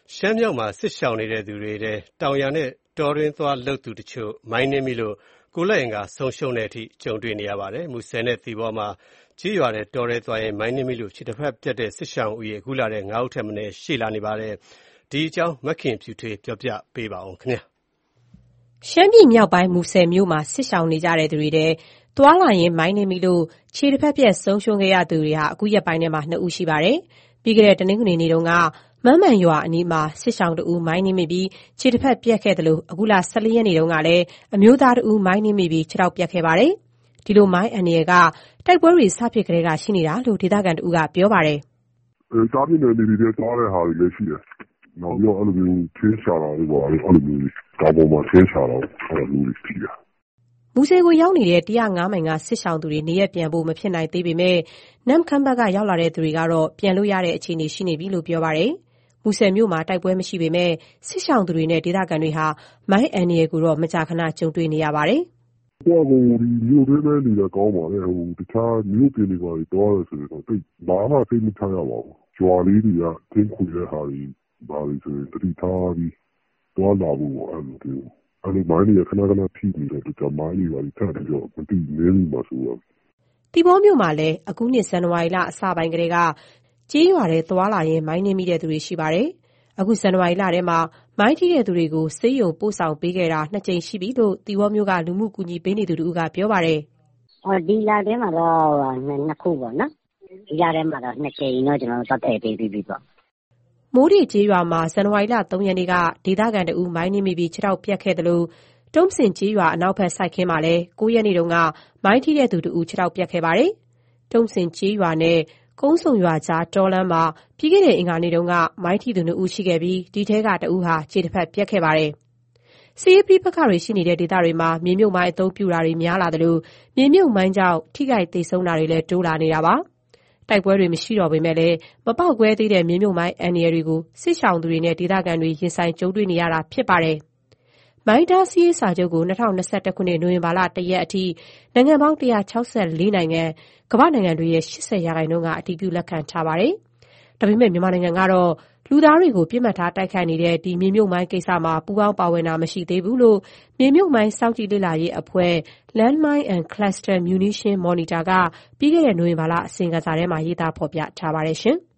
ရှမ်းမြောက်မှာစစ်ရှောင်နေတဲ့သူတွေထဲတောင်ယာနဲ့တောတွင်းသွားလုပ်သူတချို့မိုင်းနင်းမိလို့ကိုယ်လက်အင်ကဆုံးရှုံးတဲ့အထိကြုံတွေ့နေရပါတယ်။မူဆယ်နဲ့သီပေါမှာကြေးရွာတဲ့တောထဲသွားရင်မိုင်းနင်းမိလို့ခြေတစ်ဖက်ပြတ်တဲ့စစ်ရှောင်ဦးရေအခုလာတဲ့9ဦးထက်မနည်းရှိလာနေပါတယ်။ဒီအကြောင်းမခင်ဖြူထွေးပြောပြပေးပါဦးခင်ဗျာ။ရှမ်းပြည်မြောက်ပိုင်းမူဆယ်မြို့မှာစစ်ရှောင်နေကြတဲ့သူတွေထဲသွားလာရင်မိုင်းနင်းမိလို့ခြေတစ်ဖက်ပြတ်ဆုံးရှုံးခဲ့ရသူတွေဟာအခုရက်ပိုင်းထဲမှာ2ဦးရှိပါတယ်။ပြီးခဲ့တဲ့တနင်္ဂနွေနေ့တုန်းကမန်းမန်ရွာအနီးမှာစစ်ရှောင်တဦးမိုင်းနင်းမိပြီးခြေတစ်ဖက်ပြတ်ခဲ့တယ်လို့အခုလ14ရက်နေ့တုန်းကလည်းအမျိုးသားတဦးမိုင်းနင်းမိပြီးခြေထောက်ပြတ်ခဲ့ပါတယ်။ဒီလိုမိုင်းအန္တရာယ်ကတိုက်ပွဲတွေစဖြစ်ကတည်းကရှိနေတာလို့ဒေသခံတဦးကပြောပါတယ်။တားပြင်းတဲ့နေတွေသွားတဲ့ဟာတွေလည်းရှိတယ်။နောက်ပြီးတော့အဲ့လိုမျိုးချင်းရှာတာတွေပေါ့အဲ့လိုမျိုးကားပေါ်မှာချင်းရှာတာအဲ့လိုမျိုးရှိတယ်။မူဆယ်ကိုရောက်နေတဲ့105မိုင်ကစစ်ရှောင်သူတွေနေရက်ပြန်ဖို့မဖြစ်နိုင်သေးပေမဲ့နမ်ခမ်းဘက်ကရောက်လာတဲ့သူတွေကတော့ပြန်လို့ရတဲ့အခြေအနေရှိနေပြီလို့ပြောပါတယ်။မူဆယ်မြို့မှာတိုက်ပွဲမရှိပေမဲ့စစ်ရှောင်သူတွေနဲ့ဒေသခံတွေဟာမိုင်းအန္တရာယ်ကိုတော့မကြာခဏကြုံတွေ့နေရပါတယ်။ကိုယ့်ကိုယ်ဒီမြို့ထဲမှာနေတာကောင်းပါလေတခြားမြို့ပြည်တွေပါတော့ရဆိုတော့ဘာမှသိမချရပါဘူး။ကြွာလေးတွေကတင်းခွေတဲ့ဟာတွေဘာလို့ဆိုရင်တတိထားပြီးတော့လာဖို့အဲ့လိုမျိုးအဲ့ဒီမိုင်းတွေခဏခဏထိနေတော့ဒီမိုင်းတွေပါထပ်ပြီးတော့မတိနေဘူးမှာဆိုတော့တီဘောမြို့မှာလည်းအခုနှစ်ဇန်နဝါရီလအစပိုင်းကတည်းကကြေးရွာတဲ့သွာလာရင်မိုင်းနင်းမိတဲ့သူတွေရှိပါတယ်။အခုဇန်နဝါရီလထဲမှာမိုင်းထိတဲ့သူတွေကိုဆေးရုံပို့ဆောင်ပေးခဲ့တာ2ကြိမ်ရှိပြီလို့တီဘောမြို့ကလူမှုကူညီပေးနေသူတို့ကပြောပါတယ်။ဒီလထဲမှာတော့2ခုပေါ့နော်။ဒီလထဲမှာတော့2ကြိမ်တော့ကျွန်တော်တို့တက်ပေးပြီးပြီပေါ့။မိုးရီကျေးရွာမှာဇန်နဝါရီလ3ရက်နေ့ကဒေသခံတဦးမိုင်းနင်းမိပြီးခြေထောက်ပြတ်ခဲ့တယ်လို့တုံးစင်ကျေးရွာအနောက်ဘက်စိုက်ခင်းမှာလည်း9ရက်နေ့တုန်းကမိုင်းထိတဲ့သူတဦးခြေထောက်ပြတ်ခဲ့ပါတယ်။တုံးစင်ကျေးရွာနဲ့ကုန်းစုံရွာကြားတောလမ်းမှာပြီးခဲ့တဲ့အင်္ဂါနေ့တုန်းကမိုင်းထိသူ2ဦးရှိခဲ့ပြီးဒီထဲကတဦးဟာခြေတစ်ဖက်ပြတ်ခဲ့ပါတယ်။စီးရီးပခါတွေရှိနေတဲ့ဒေသတွေမှာမြေမြုပ်မိုင်းအသုံးပြုတာတွေများလာတယ်လို့မြေမြုပ်မိုင်းကြောင့်ထိခိုက်ဒေဆုံးတာတွေလည်းတိုးလာနေတာပါ။တိုက်ပွဲတွေမရှိတော့ပေမဲ့လည်းမပေါက်ကွဲသေးတဲ့မြေမြုပ်မိုင်းအန္တရာယ်တွေကိုစစ်ရှောင်သူတွေနဲ့ဒေသခံတွေရင်ဆိုင်ကြုံတွေ့နေရတာဖြစ်ပါတယ်။မိုင်းတားစီးရေးစာချုပ်ကို2021ခုနှစ်နိုဝင်ဘာလ1ရက်အထိနိုင်ငံပေါင်း164နိုင်ငံကမ္ဘာနိုင်ငံတွေရဲ့80%ကအတည်ပြုလက်ခံထားပါတယ်။ဒါပေမဲ့မြန်မာနိုင်ငံကတော့လူသားတွေကိုပြစ်မှတ်ထားတိုက်ခိုက်နေတဲ့ဒီမြေမြုပ်မိုင်းကိစ္စမှာပူးပေါင်းပါဝင်တာမရှိသေးဘူးလို့မြေမြုပ်မိုင်းစောင့်ကြည့်လေ့လာရေးအဖွဲ့ Landmine and Cluster Munition Monitor ကပြီးခဲ့တဲ့နိုဝင်ဘာလအစီရင်ခံစာထဲမှာရေးသားဖော်ပြထားပါတယ်ရှင်။